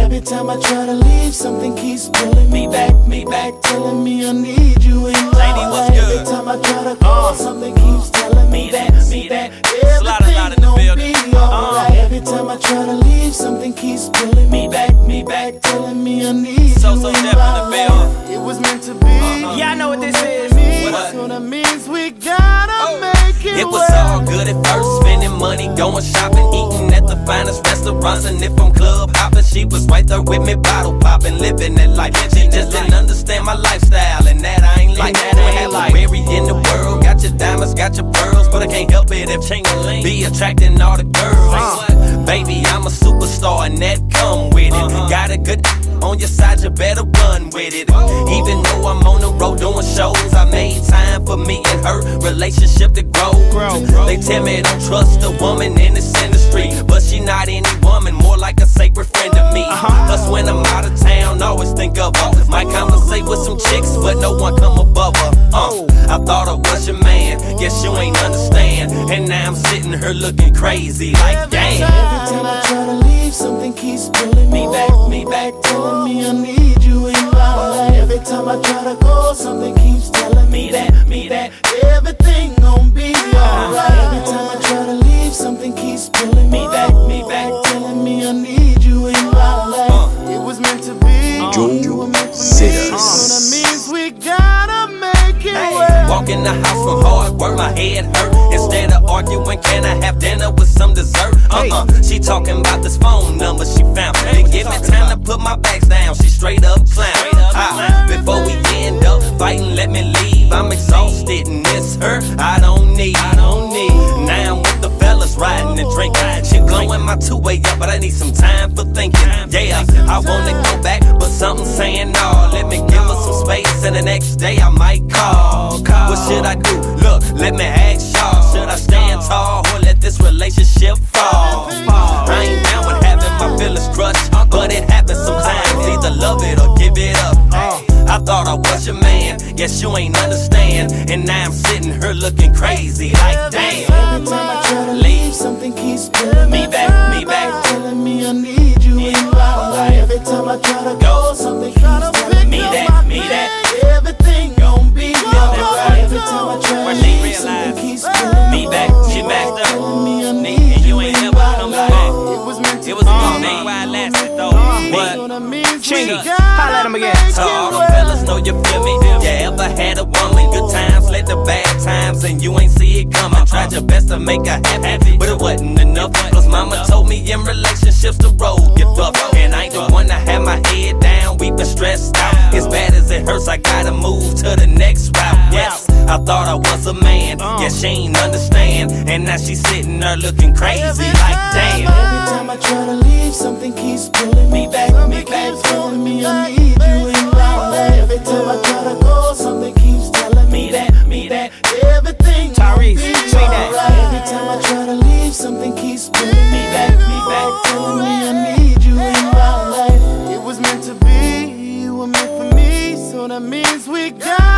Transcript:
Every time I try to leave, something keeps pulling me back, telling me I need you in my life. Every time I try to go, something keeps telling me that everything gon' be alright. Every time I try to leave, something keeps pulling me back, telling me I need you in my life. It was meant to be. Yeah, I know what this is. That's what it means. We gotta make it. It was all good at first, spending money, going shopping, eating at the finest restaurants, and if I'm club hopping, she was right there with me, bottle popping, living that life. She just didn't understand my lifestyle, and that I ain't like. Every in the world, got your diamonds, got your pearls, but I can't help it if Ching be attracting all the girls. Baby, I'm a superstar, and that come with it. Got a good on your side, you better run with it. Even though I'm on the road doing shows, I made time for me and her relationship to grow. They tell me don't trust a woman in this industry, but she not any woman, more like a sacred friend to me. Plus when I'm out of town, always think of her. Might conversate with some chicks, but no one come above her. I thought I was your man, guess you ain't understand. And now I'm sitting here looking crazy like damn. Every time I try to leave, something keeps pulling me back, telling me I need you in my life. Every time I try to go, something keeps telling me that everything gon' be alright. Every time I try to leave, something keeps pulling me back, telling me I need you in my life. It was meant to be. You were meant for me. So that means we gotta make it work. Walk in the house from hard work, my head hurt. Instead of arguing, can I have dinner with some dessert? She talking about this phone number she found. Didn't give me time to put my bags down. She straight up clown. Before we end up fighting, let me leave. I'm exhausted and it's her I don't need. Now I'm with the fellas riding and drinking. She blowing my two-way up, but I need some time for thinking. Yeah, I wanna go back, but something's saying no. Let me give her some space, and the next day I might call. What should I do? Look, let me ask y'all. Should I stand tall or let this relationship fall? I ain't down with having my feelings crushed, but it happens sometimes. Either love it or give it up. I thought I was your man, guess you ain't understand. And now I'm sitting here looking crazy like damn. Every time I try to leave, something keeps pulling me back, telling me I need you in my life. Every time I try to go, something keeps telling me that everything gon' be alright. Every time I try to leave, something keeps pulling me back, telling me I need you in my life. It was meant to be. Why I lasted though. But Chingy, holla at him again. so all the fellas know you feel me. You ever had a woman, good times led to bad times, and you ain't see it coming. Tried your best to make her happy, but it wasn't enough. Plus mama told me in relationships the road get rough, and I ain't the one to have my head down. We been stressed out, as bad as it hurts, I gotta move to the next route. Yes, I thought I was a man, yes she ain't understand, and now she sitting there looking crazy like damn. Every time I try to leave, something keeps pulling me back, telling me I need you in my life. Every time I try to go, something keeps telling me that everything Tyrese, gon' be sing that. alright. Every time I try to leave, something keeps pulling me back, telling me I need you in my life. It was meant to be, you were meant for me, so that means we got